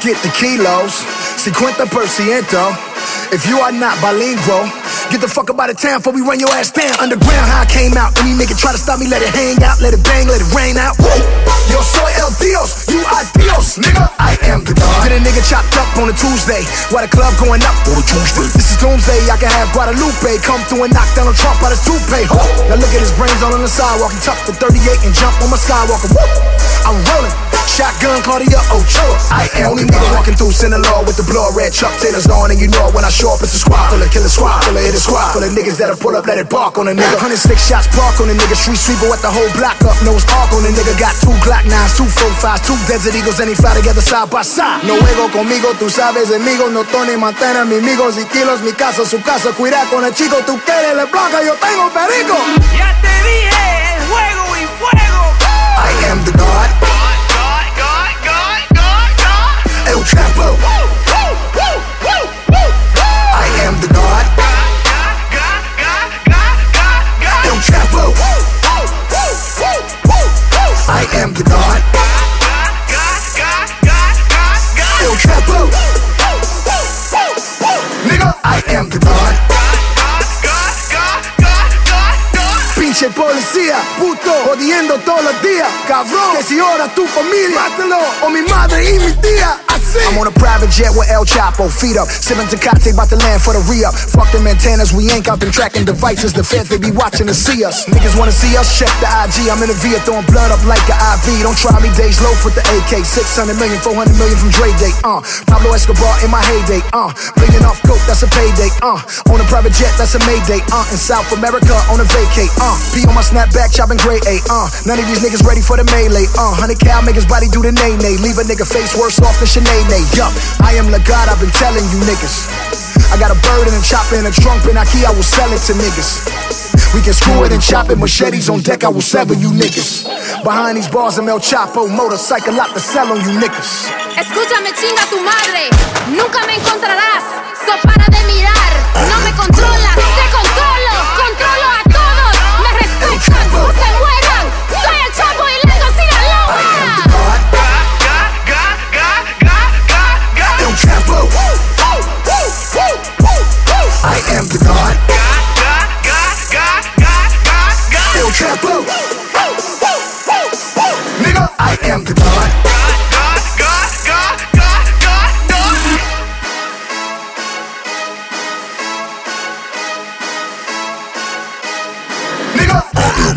get the kilos, 50%. If you are not bilingual, get the fuck up out of town before we run your ass down. Underground, how I came out. Any nigga try to stop me, let it hang out, let it bang, let it rain out. Yo soy el Dios, you are Dios, nigga. I am the God. Get a nigga chopped up on a Tuesday, while the club going up on a Tuesday. This is doomsday, I can have Guadalupe come through and knock down a Trump out his toupee. Now look at his brains all on the sidewalk. He tucked the 38 and jump on my Skywalker. Woo! I'm rolling. Shotgun Claudia Ochoa. I am only nigga walking through Sinaloa with the blood red Chuck Taylors on, and you know when I show up it's a squad full of killer squad full of hit a squad full of niggas that'll pull up, let it bark on a nigga. 106 shots park on a nigga, street sweeper with the whole block up, nose arc on a nigga. Got 2 Glock 9s, 2 45s, 2 Desert Eagles, and they fly together side by side. No juego conmigo, tú sabes, amigo, no Tony Montana, mi amigos y kilos, mi casa, su casa, cuida con el chico, tú quieres la placa, yo tengo perico. Ya te dije, el juego y fuego. I am the God. El Chapo. I am the God. El Chapo. I am the God. El Chapo. Nigga, I am the God. Pinche policía, puto, jodiendo todos los días. Cabrón, que si ora tu familia, mátalo, o mi madre y mi tía. I'm on a private jet with El Chapo, feet up, sipping Tecate, bout to land for the re-up. Fuck them antennas, we ain't out them tracking devices. The feds, they be watching to see us. Niggas wanna see us, check the IG. I'm in the Via, throwing blood up like an IV. Don't try me, days low with the AK. 600 million, 400 million from Dre Day. Pablo Escobar in my heyday. Bleeding off coke, that's a payday. On a private jet, that's a Mayday. In South America, on a vacate. P on my snapback, chopping grade A. None of these niggas ready for the melee. 100 cal, make his body do the nay-nay. Leave a nigga face worse off than Sinead. Yup, I am the God, I've been telling you niggas. I got a bird and a chopper and a trunk in Ikea, I will sell it to niggas. We can screw it and chop it, machetes on deck, I will sever you niggas. Behind these bars I'm El Chapo, motorcycle lot to sell on you niggas. Escúchame, chinga tu madre, nunca me encontrarás, so para de mirar, no me controlas, te controlo, controlo a todos, me respetan, se mueran, soy El Chapo y Lendo Sinaloa. El Chapo. I am the God. El Chapo. Nigga, I am the God. Nigga, I am